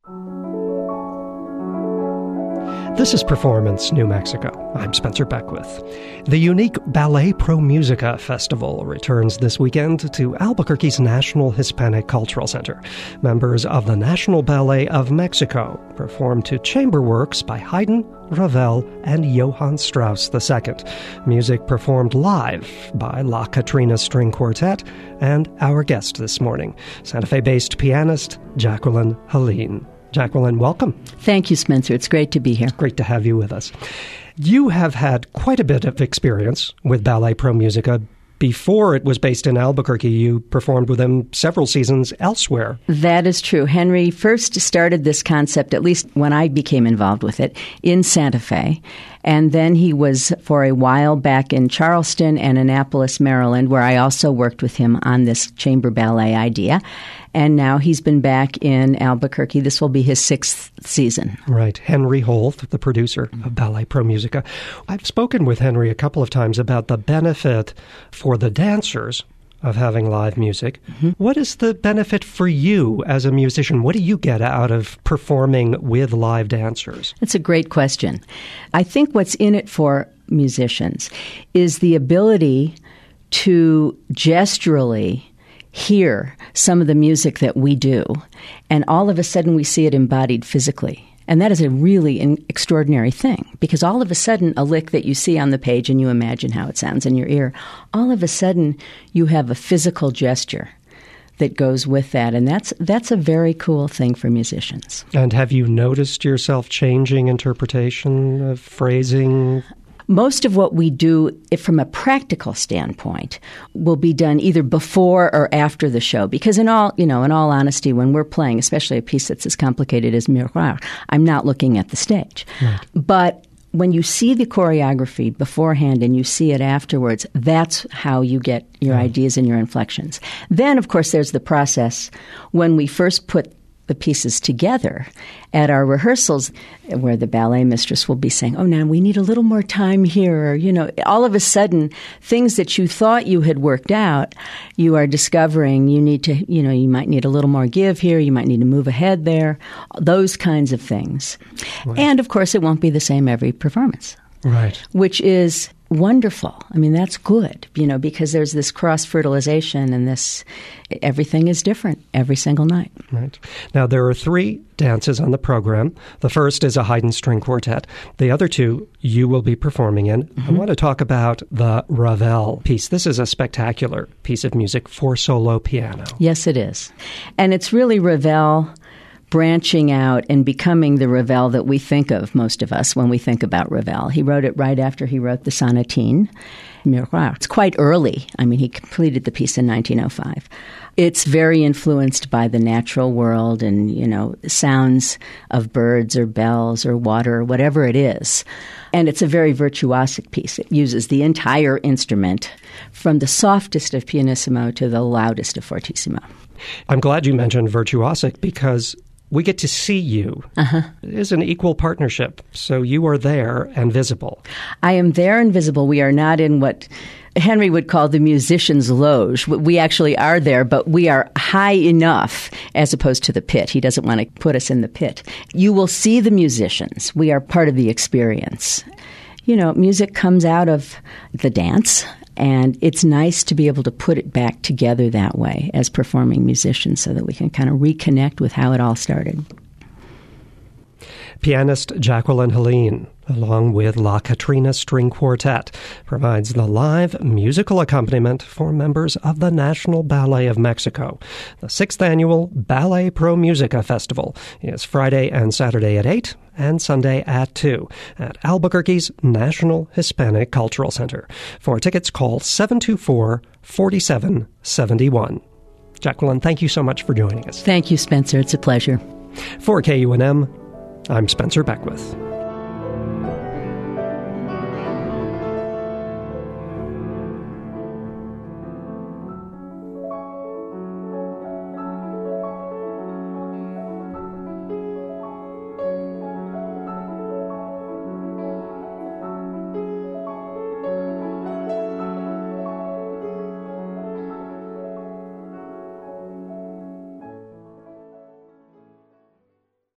This is Performance New Mexico. I'm Spencer Beckwith. The unique Ballet Pro Musica Festival returns this weekend to Albuquerque's National Hispanic Cultural Center. Members of the National Ballet of Mexico perform to chamber works by Haydn, Ravel, and Johann Strauss II. Music performed live by La Catrina String Quartet and our guest this morning, Santa Fe-based pianist Jacqueline Helene. Jacqueline, welcome. Thank you, Spencer. It's great to be here. Great to have you with us. You have had quite a bit of experience with Ballet Pro Musica. Before it was based in Albuquerque, you performed with them several seasons elsewhere. That is true. Henry first started this concept, at least when I became involved with it, in Santa Fe. And then he was for a while back in Charleston and Annapolis, Maryland, where I also worked with him on this chamber ballet idea. And now he's been back in Albuquerque. This will be his 6th season. Right. Henry Holt, the producer of Ballet Pro Musica. I've spoken with Henry a couple of times about the benefit for the dancers of having live music. Mm-hmm. What is the benefit for you as a musician? What do you get out of performing with live dancers? That's a great question. I think what's in it for musicians is the ability to gesturally hear some of the music that we do, and all of a sudden we see it embodied physically. And that is a really extraordinary thing, because all of a sudden a lick that you see on the page and you imagine how it sounds in your ear, all of a sudden you have a physical gesture that goes with that. And that's a very cool thing for musicians. And have you noticed yourself changing interpretation of phrasing? Most of what we do, from a practical standpoint, will be done either before or after the show. Because in all honesty, when we're playing, especially a piece that's as complicated as Miroir, I'm not looking at the stage. Right. But when you see the choreography beforehand and you see it afterwards, that's how you get your ideas and your inflections. Then, of course, there's the process when we first put the pieces together at our rehearsals, where the ballet mistress will be saying, oh, now we need a little more time here. Or, all of a sudden, things that you thought you had worked out, you are discovering you need to, you might need a little more give here. You might need to move ahead there, those kinds of things. Right. And, of course, it won't be the same every performance. Right. Which is wonderful. I mean, that's good, because there's this cross-fertilization and everything is different every single night. Right. Now, there are 3 dances on the program. The first is a Haydn string quartet. The other 2 you will be performing in. Mm-hmm. I want to talk about the Ravel piece. This is a spectacular piece of music for solo piano. Yes, it is. And it's really Ravel branching out and becoming the Ravel that we think of, most of us, when we think about Ravel. He wrote it right after he wrote the Sonatine, Miroir. It's quite early. I mean, he completed the piece in 1905. It's very influenced by the natural world and, sounds of birds or bells or water or whatever it is. And it's a very virtuosic piece. It uses the entire instrument from the softest of pianissimo to the loudest of fortissimo. I'm glad you mentioned virtuosic because we get to see you. Uh-huh. It is an equal partnership, so you are there and visible. I am there and visible. We are not in what Henry would call the musician's loge. We actually are there, but we are high enough as opposed to the pit. He doesn't want to put us in the pit. You will see the musicians. We are part of the experience. Music comes out of the dance, and it's nice to be able to put it back together that way as performing musicians so that we can kind of reconnect with how it all started. Pianist Jacqueline Helene, along with La Catrina String Quartet, provides the live musical accompaniment for members of the National Ballet of Mexico. The 6th annual Ballet Pro Musica Festival is Friday and Saturday at 8 and Sunday at 2 at Albuquerque's National Hispanic Cultural Center. For tickets, call 724-4771. Jacqueline, thank you so much for joining us. Thank you, Spencer. It's a pleasure. For KUNM, I'm Spencer Beckwith.